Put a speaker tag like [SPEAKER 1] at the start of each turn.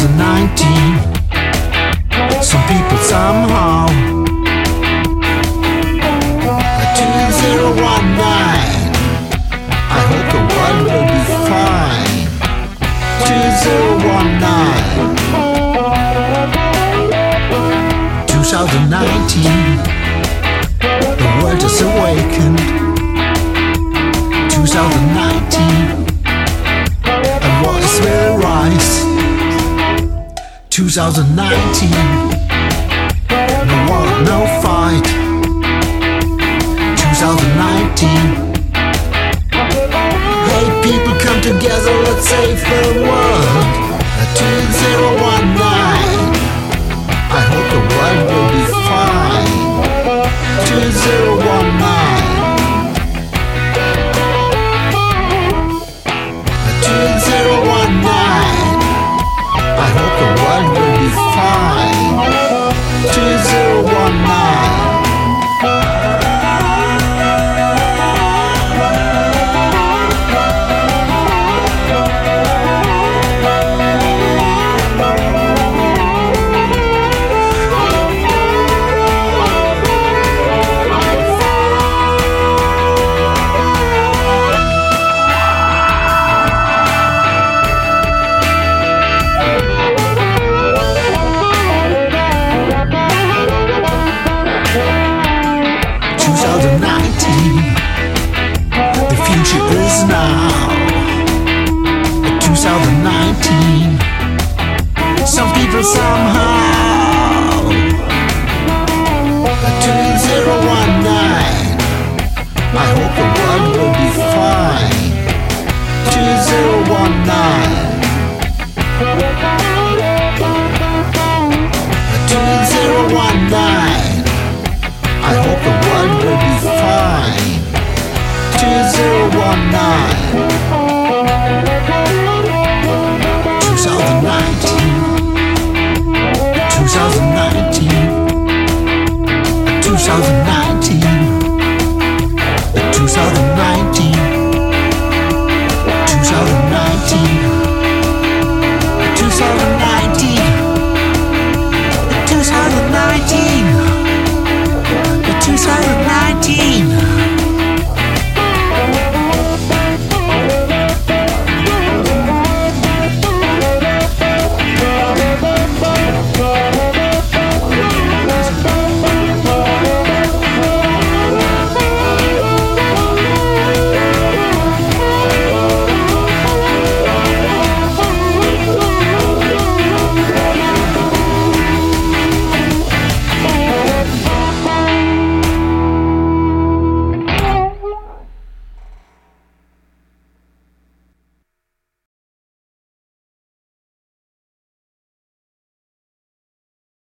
[SPEAKER 1] 2019. Some people somehow. 2019. I hope the world will be fine. 2019. 2019. The world is awakened. 2019. A voice will rise. 2019. No war, no fight. 2019. Hey people, come together, let's save the world. 2019. I hope the world will be fine. 2019. 2019. I hope the world will be fine. 2019. The future is now. 2019. Some people somehow.